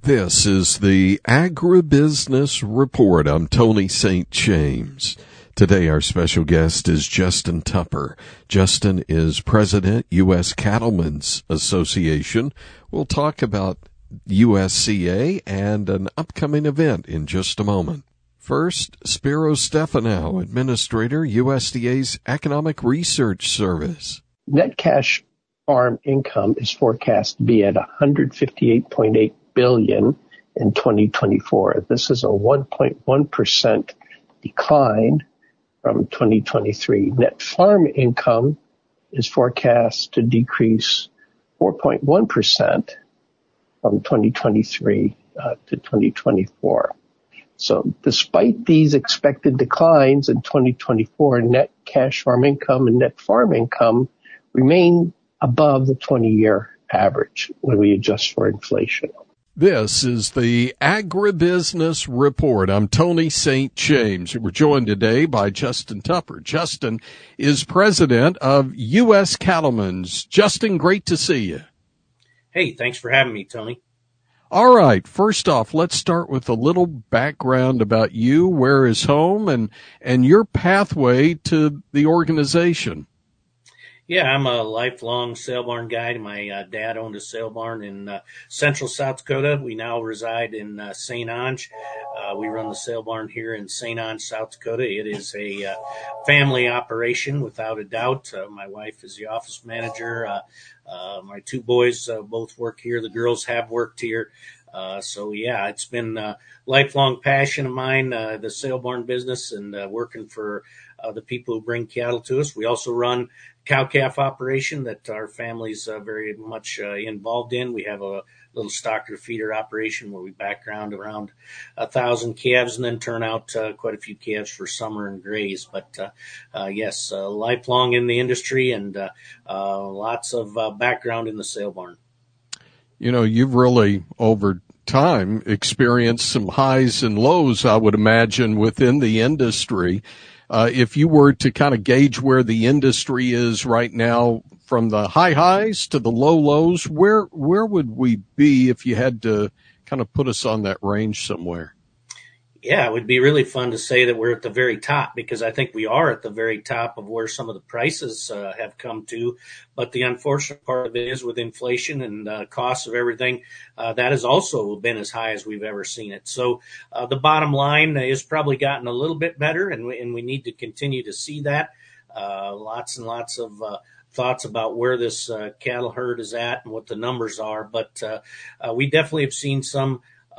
This is the Agribusiness Report. I'm Tony St. James. Today our special guest is Justin Tupper. Justin is President, U.S. Cattlemen's Association. We'll talk about USCA and an upcoming event in just a moment. First, Spiro Stefanow, Administrator, USDA's Economic Research Service. Net cash farm income is forecast to be at $158.8 billion in 2024. This is a 1.1% decline from 2023. Net farm income is forecast to decrease 4.1% from 2023 to 2024. So despite these expected declines in 2024, net cash farm income and net farm income remain above the 20-year average when we adjust for inflation. This is the Agribusiness Report. I'm Tony St. James. We're joined today by Justin Tupper. Justin is president of U.S. Cattlemen's. Justin, great to see you. Hey, thanks for having me, Tony. All right. First off, let's start with a little background about you, where is home, and your pathway to the organization. Yeah, I'm a lifelong sale barn guy. My dad owned a sale barn in central South Dakota. We now reside in St. Onge. We run the sale barn here in St. Onge, South Dakota. It is a family operation, without a doubt. My wife is the office manager. My two boys both work here. The girls have worked here. So, yeah, it's been a lifelong passion of mine, the sale barn business, and working for the people who bring cattle to us. We also run cow-calf operation that our family's very much involved in. We have a little stocker feeder operation where we background around 1,000 calves and then turn out quite a few calves for summer and graze. But yes, lifelong in the industry and lots of background in the sale barn. You know, you've really, over time, experienced some highs and lows, I would imagine, within the industry. If you were to kind of gauge where the industry is right now, from the high highs to the low lows, where would we be if you had to kind of put us on that range somewhere? Yeah, it would be really fun to say that we're at the very top, because I think we are at the very top of where some of the prices have come to. But the unfortunate part of it is, with inflation and costs of everything, that has also been as high as we've ever seen it. So the bottom line has probably gotten a little bit better, and we need to continue to see that. Lots and lots of thoughts about where this cattle herd is at and what the numbers are. But we definitely have seen some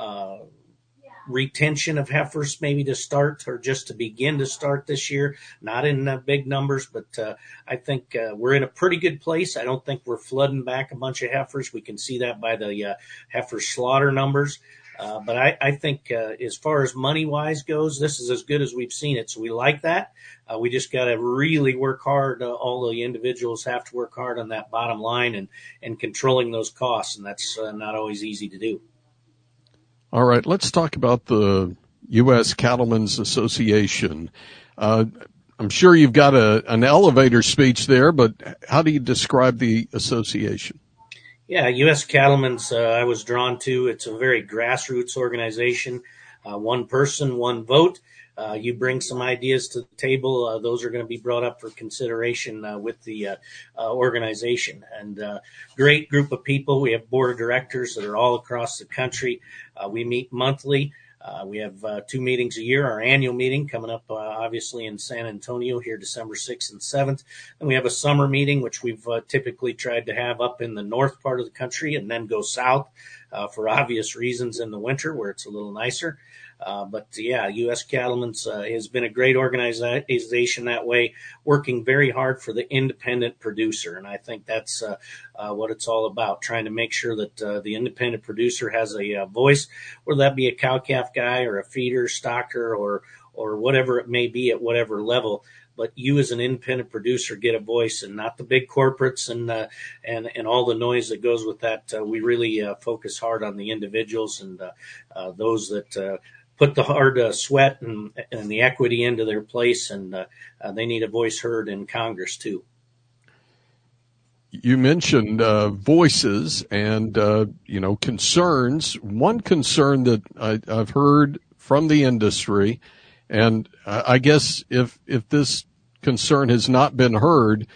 retention of heifers maybe to start, or just to begin to start this year, not in big numbers, but I think we're in a pretty good place. I don't think we're flooding back a bunch of heifers. We can see that by the heifer slaughter numbers. But I think as far as money-wise goes, this is as good as we've seen it. So we like that. We just got to really work hard. All the individuals have to work hard on that bottom line and controlling those costs, and that's not always easy to do. All right, let's talk about the U.S. Cattlemen's Association. I'm sure you've got an elevator speech there, but how do you describe the association? Yeah, U.S. Cattlemen's, I was drawn to. It's a very grassroots organization. One person, one vote. You bring some ideas to the table. Those are going to be brought up for consideration with the organization. And great group of people. We have board of directors that are all across the country. We meet monthly. We have 2 meetings a year, our annual meeting coming up, obviously, in San Antonio here, December 6th and 7th. And we have a summer meeting, which we've typically tried to have up in the north part of the country and then go south for obvious reasons in the winter where it's a little nicer. But yeah, U.S. Cattlemen's has been a great organization that way, working very hard for the independent producer. And I think that's what it's all about, trying to make sure that the independent producer has a voice, whether that be a cow-calf guy or a feeder, stocker, or whatever it may be at whatever level. But you as an independent producer get a voice, and not the big corporates and all the noise that goes with that. We really focus hard on the individuals and those that put the hard sweat and the equity into their place, and they need a voice heard in Congress too. You mentioned voices and concerns. One concern that I've heard from the industry, and I guess if this concern has not been heard,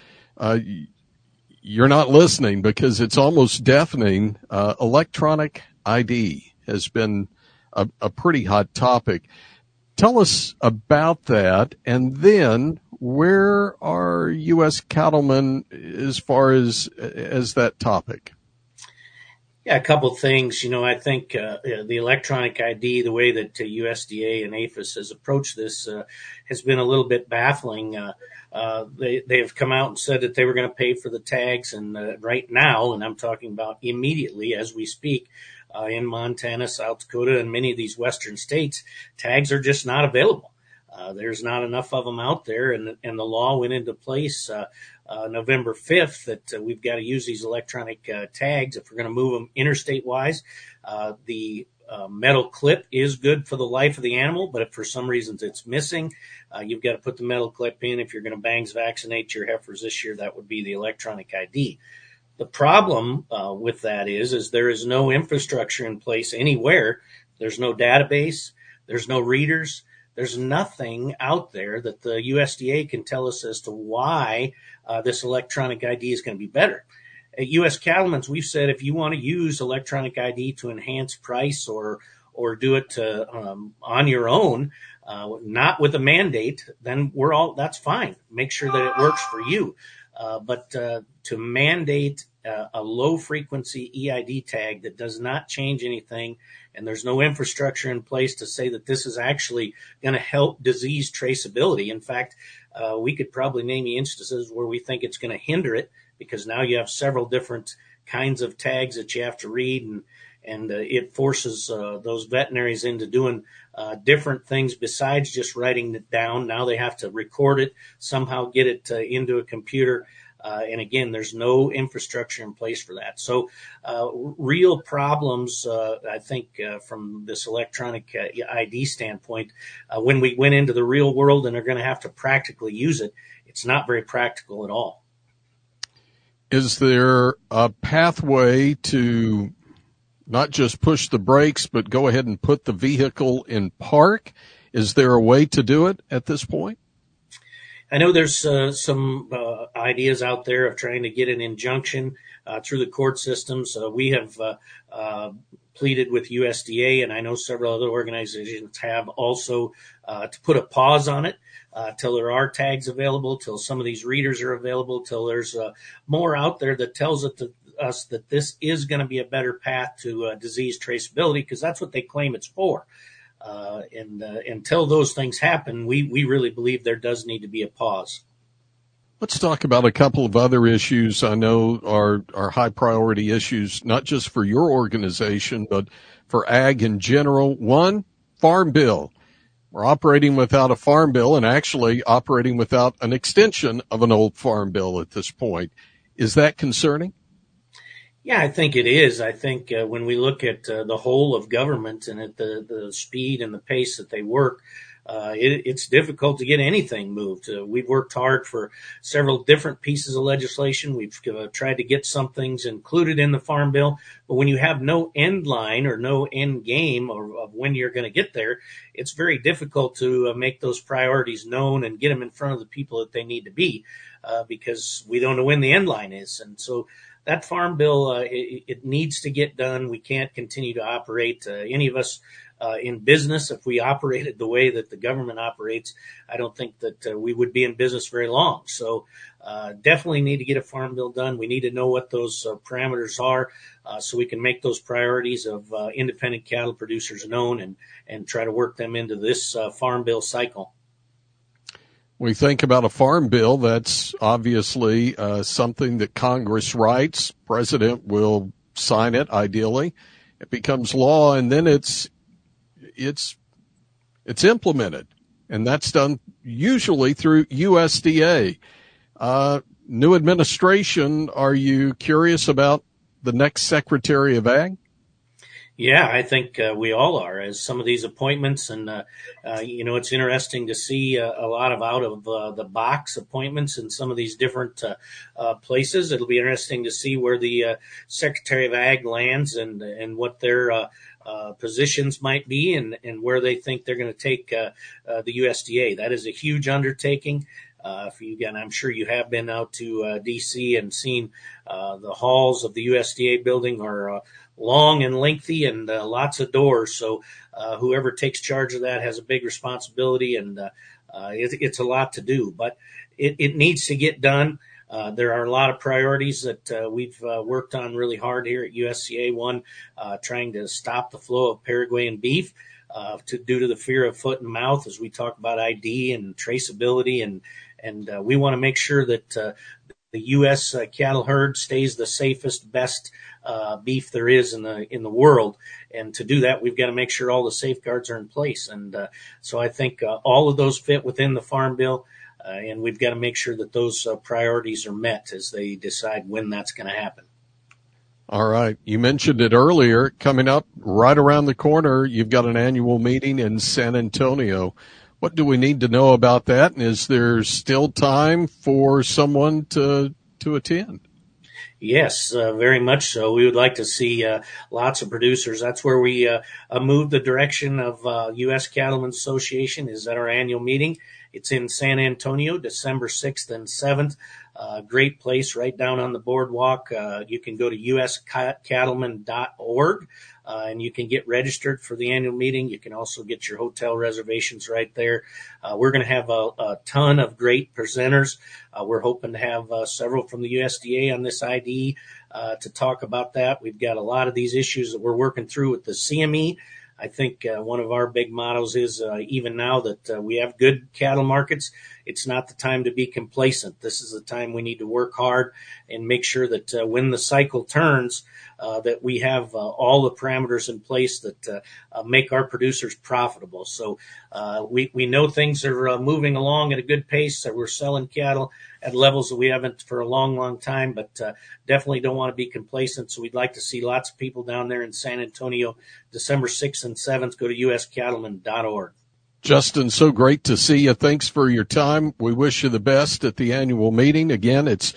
you're not listening because it's almost deafening. Electronic ID has been a pretty hot topic. Tell us about that, and then where are U.S. cattlemen as far as that topic? Yeah, a couple of things. I think the electronic ID, the way that USDA and APHIS has approached this has been a little bit baffling. They have come out and said that they were going to pay for the tags, and right now, and I'm talking about immediately as we speak, in Montana, South Dakota, and many of these western states, tags are just not available. There's not enough of them out there, and the law went into place November 5th that we've got to use these electronic tags if we're going to move them interstate wise. The metal clip is good for the life of the animal, but if for some reasons it's missing, you've got to put the metal clip in. If you're going to bangs vaccinate your heifers this year, that would be the electronic ID. The problem with that is there is no infrastructure in place anywhere. There's no database. There's no readers. There's nothing out there that the USDA can tell us as to why this electronic ID is going to be better. At U.S. Cattlemen's, we've said if you want to use electronic ID to enhance price or do it on your own, not with a mandate, then that's fine. Make sure that it works for you. But to mandate a low frequency EID tag that does not change anything, and there's no infrastructure in place to say that this is actually going to help disease traceability. In fact, we could probably name you instances where we think it's going to hinder it, because now you have several different kinds of tags that you have to read, and it forces those veterinaries into doing different things besides just writing it down. Now they have to record it, somehow get it into a computer. And again, there's no infrastructure in place for that. So real problems, I think, from this electronic ID standpoint, when we went into the real world and are going to have to practically use it, it's not very practical at all. Is there a pathway to not just push the brakes, but go ahead and put the vehicle in park? Is there a way to do it at this point? I know there's some ideas out there of trying to get an injunction through the court systems. We have pleaded with USDA, and I know several other organizations have also, to put a pause on it till there are tags available, till some of these readers are available, till there's more out there that tells us that this is going to be a better path to disease traceability, because that's what they claim it's for. And until those things happen, we really believe there does need to be a pause. Let's talk about a couple of other issues I know are high priority issues, not just for your organization, but for ag in general. One, Farm Bill. We're operating without a Farm Bill, and actually operating without an extension of an old Farm Bill at this point. Is that concerning? Yeah, I think it is. I think when we look at the whole of government and at the speed and the pace that they work, it's difficult to get anything moved. We've worked hard for several different pieces of legislation. We've tried to get some things included in the Farm Bill. But when you have no end line or no end game of when you're going to get there, it's very difficult to make those priorities known and get them in front of the people that they need to be, because we don't know when the end line is. And so that Farm Bill, it needs to get done. We can't continue to operate, any of us in business. If we operated the way that the government operates, I don't think that we would be in business very long. So definitely need to get a Farm Bill done. We need to know what those parameters are, so we can make those priorities of independent cattle producers known and try to work them into this Farm Bill cycle. We think about a Farm Bill, that's obviously something that Congress writes. President will sign it, ideally. It becomes law, and then it's implemented. And that's done usually through USDA. New administration, are you curious about the next Secretary of Ag? Yeah, I think we all are, as some of these appointments, and it's interesting to see a lot of out of the box appointments in some of these different places. It'll be interesting to see where the Secretary of Ag lands and what their positions might be, and where they think they're going to take the USDA. That is a huge undertaking. I'm sure you have been out to D.C. and seen the halls of the USDA building are long and lengthy and lots of doors. So whoever takes charge of that has a big responsibility, and it's a lot to do. But it needs to get done. There are a lot of priorities that we've worked on really hard here at USDA. One, trying to stop the flow of Paraguayan beef due to the fear of foot and mouth, as we talk about ID and traceability, and we want to make sure that the U.S. Cattle herd stays the safest, best beef there is in the world. And to do that, we've got to make sure all the safeguards are in place. And so I think all of those fit within the Farm Bill, and we've got to make sure that those priorities are met as they decide when that's going to happen. All right. You mentioned it earlier. Coming up right around the corner, you've got an annual meeting in San Antonio. What do we need to know about that? And is there still time for someone to attend? Yes, very much so. We would like to see lots of producers. That's where we moved the direction of U.S. Cattlemen's Association, is at our annual meeting. It's in San Antonio, December 6th and 7th. Great place right down on the boardwalk. You can go to uscattleman.org. And you can get registered for the annual meeting. You can also get your hotel reservations right there. We're going to have a ton of great presenters. We're hoping to have several from the USDA on this ID to talk about that. We've got a lot of these issues that we're working through with the CME. I think one of our big mottos is even now that we have good cattle markets, it's not the time to be complacent. This is the time we need to work hard and make sure that when the cycle turns, that we have all the parameters in place that make our producers profitable. So we know things are moving along at a good pace. That we're selling cattle at levels that we haven't for a long, long time, but definitely don't want to be complacent. So we'd like to see lots of people down there in San Antonio, December 6th and 7th. Go to uscattleman.org. Justin, so great to see you. Thanks for your time. We wish you the best at the annual meeting. Again, it's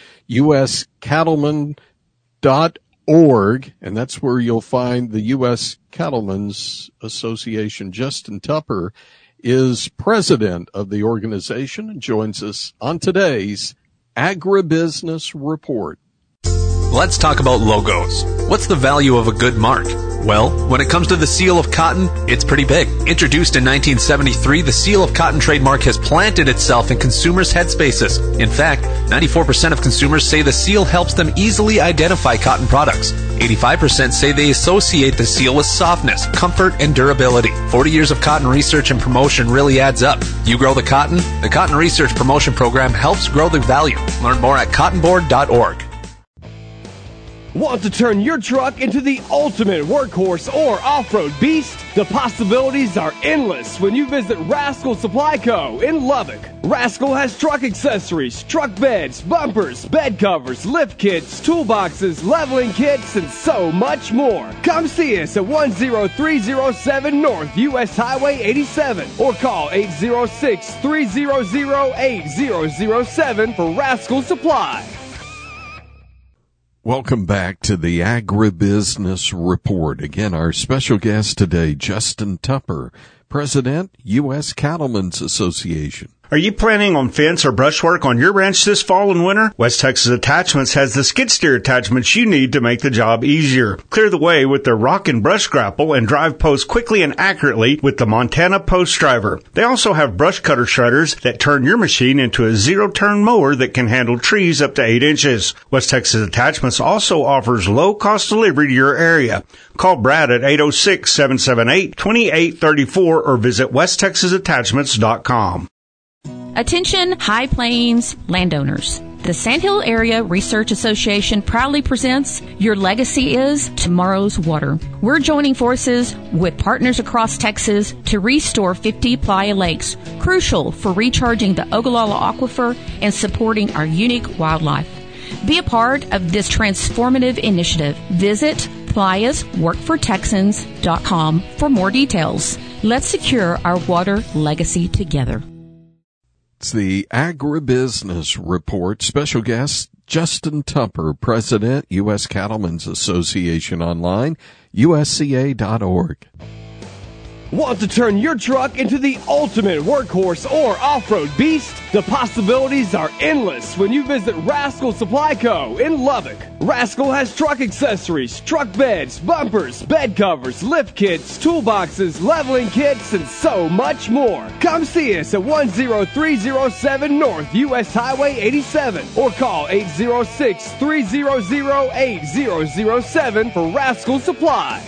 uscattleman.org, and that's where you'll find the U.S. Cattlemen's Association. Justin Tupper is president of the organization and joins us on today's Agribusiness Report. Let's talk about logos. What's the value of a good mark? Well, when it comes to the Seal of Cotton, it's pretty big. Introduced in 1973, the Seal of Cotton trademark has planted itself in consumers' headspaces. In fact, 94% of consumers say the seal helps them easily identify cotton products. 85% say they associate the seal with softness, comfort, and durability. 40 years of cotton research and promotion really adds up. You grow the cotton? The Cotton Research Promotion Program helps grow the value. Learn more at cottonboard.org. Want to turn your truck into the ultimate workhorse or off-road beast? The possibilities are endless when you visit Rascal Supply Co. in Lubbock. Rascal has truck accessories, truck beds, bumpers, bed covers, lift kits, toolboxes, leveling kits, and so much more. Come see us at 10307 North US Highway 87 or call 806-300-8007 for Rascal Supply. Welcome back to the Agribusiness Report. Again, our special guest today, Justin Tupper, President, U.S. Cattlemen's Association. Are you planning on fence or brushwork on your ranch this fall and winter? West Texas Attachments has the skid steer attachments you need to make the job easier. Clear the way with their rock and brush grapple and drive posts quickly and accurately with the Montana Post Driver. They also have brush cutter shredders that turn your machine into a zero-turn mower that can handle trees up to 8 inches. West Texas Attachments also offers low-cost delivery to your area. Call Brad at 806-778-2834 or visit westtexasattachments.com. Attention High Plains landowners. The Sandhill Area Research Association proudly presents Your Legacy is Tomorrow's Water. We're joining forces with partners across Texas to restore 50 playa lakes, crucial for recharging the Ogallala Aquifer and supporting our unique wildlife. Be a part of this transformative initiative. Visit Supply us workfortexans.com for more details. Let's secure our water legacy together. It's the Agribusiness Report. Special guest, Justin Tupper, President, U.S. Cattlemen's Association Online, usca.org. Want to turn your truck into the ultimate workhorse or off-road beast? The possibilities are endless when you visit Rascal Supply Co. in Lubbock. Rascal has truck accessories, truck beds, bumpers, bed covers, lift kits, toolboxes, leveling kits, and so much more. Come see us at 10307 North US Highway 87 or call 806-300-8007 for Rascal Supply.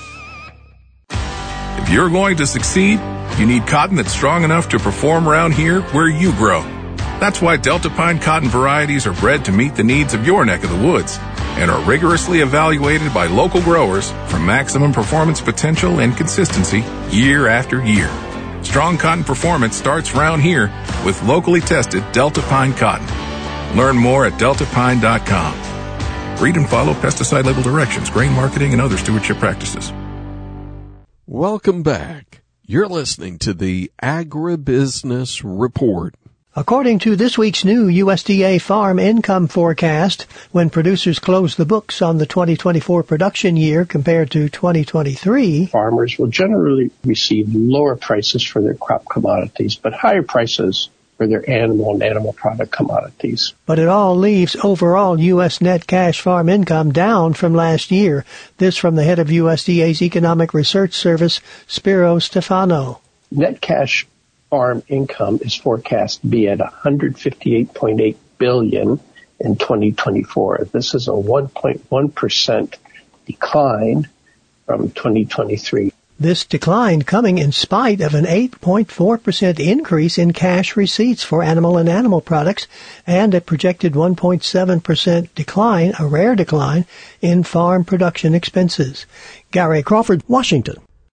If you're going to succeed, you need cotton that's strong enough to perform around here where you grow. That's why Delta Pine cotton varieties are bred to meet the needs of your neck of the woods and are rigorously evaluated by local growers for maximum performance potential and consistency year after year. Strong cotton performance starts around here with locally tested Delta Pine cotton. Learn more at deltapine.com. Read and follow pesticide label directions, grain marketing, and other stewardship practices. Welcome back. You're listening to the Agribusiness Report. According to this week's new USDA farm income forecast, when producers close the books on the 2024 production year compared to 2023, farmers will generally receive lower prices for their crop commodities, but higher prices for their animal and animal product commodities. But it all leaves overall U.S. net cash farm income down from last year. This from the head of USDA's Economic Research Service, Spiro Stefano. Net cash farm income is forecast to be at $158.8 billion in 2024. This is a 1.1% decline from 2023. This decline coming in spite of an 8.4% increase in cash receipts for animal and animal products and a projected 1.7% decline, a rare decline, in farm production expenses. Gary Crawford, Washington.